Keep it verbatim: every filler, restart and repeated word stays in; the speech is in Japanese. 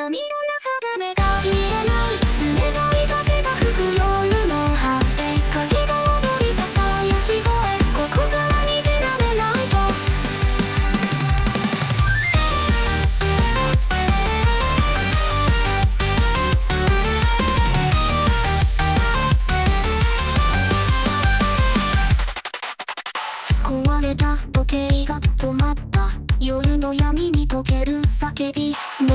闇の中で目が見えない冷たい風が吹く夜の果て影が踊りささやき声ここから逃げられないと壊れた時計が止まった夜の闇に溶ける叫び